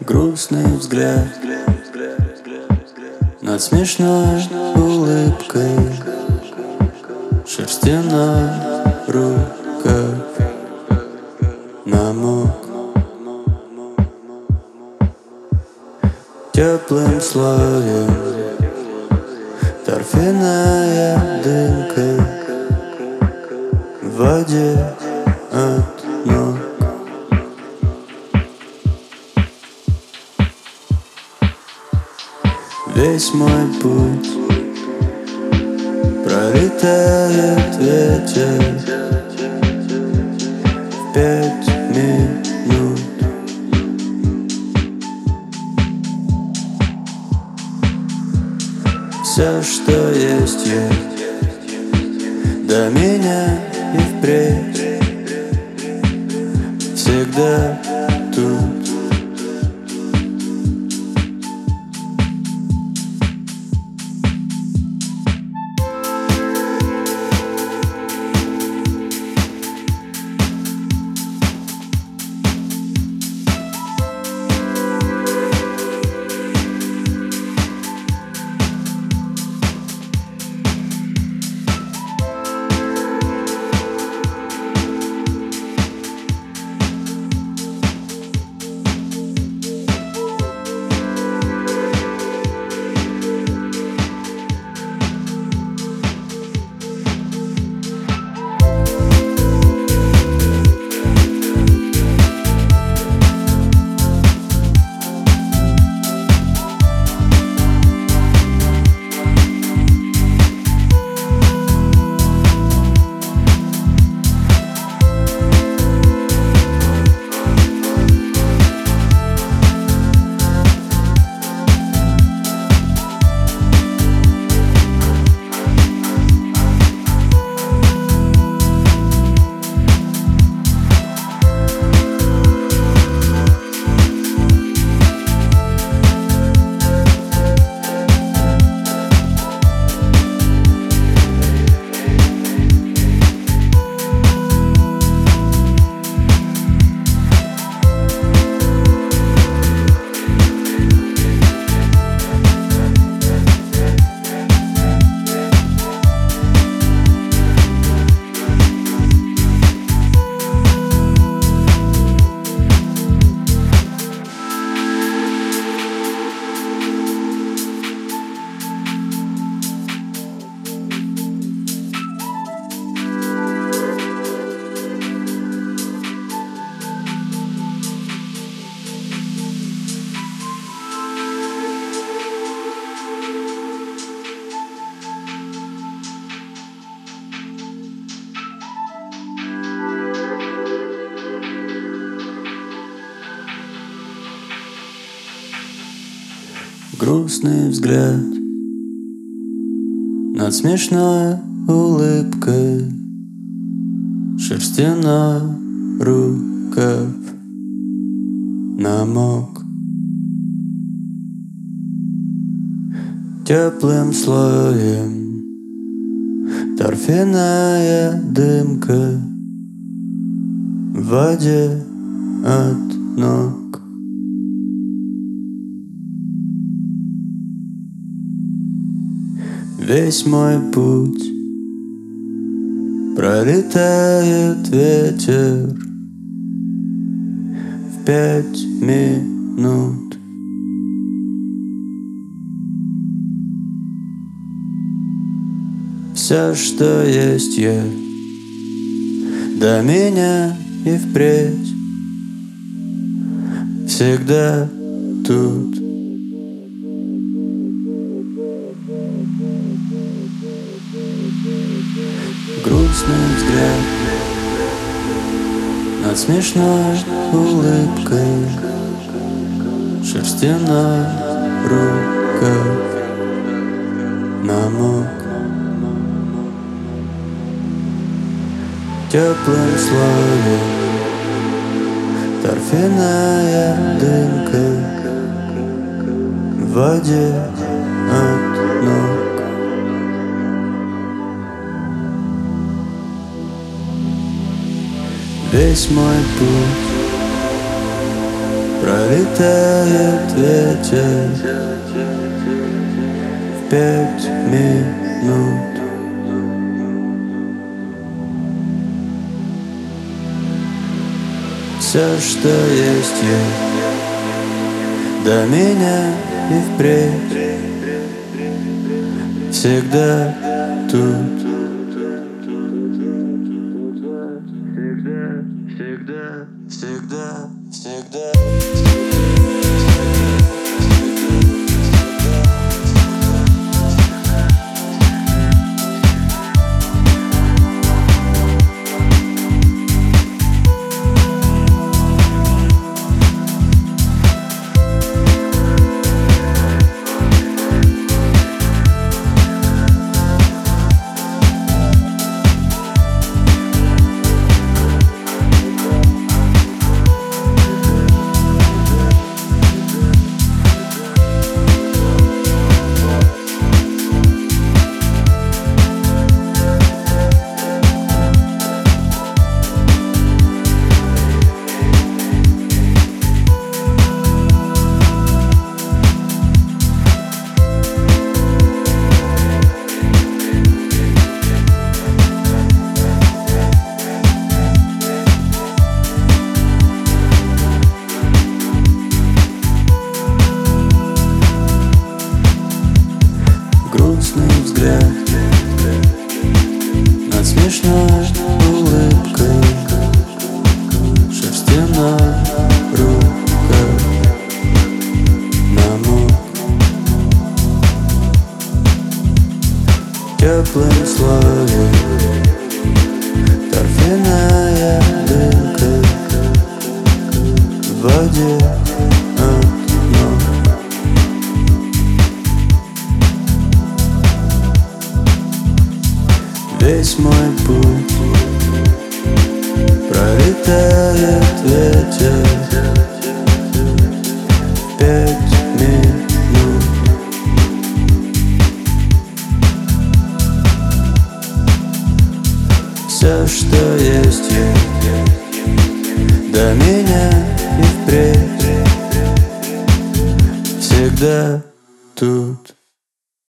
Грустный взгляд над смешной улыбкой, шерстяной рукав намок теплым слоем, торфяная дымка в воде от ног. Весь мой путь пролетает ветер в 5 минут. Все, что есть я, до меня и впредь, всегда тут. Грустный взгляд над смешной улыбкой, шерстяной рукав намок теплым слоем, торфяная дымка в воде от ног. Весь мой путь пролетает ветер в 5 минут. Все, что есть я, до меня и впредь, всегда тут. Грустный взгляд над смешной улыбкой, шерстяной рукав намок теплым слоем, торфяная дымка в воде от ног. Весь мой путь Пролетает ветер в 5 минут. Все, что есть я, до меня и впредь, всегда тут. Всегда. Грустный взгляд над смешной улыбкой, шерстяная рука намок теплым слоем, торфяная дымка в воде. Весь мой путь пролетает ветер в 5 минут. Все, что есть я, до меня и впредь, всегда тут.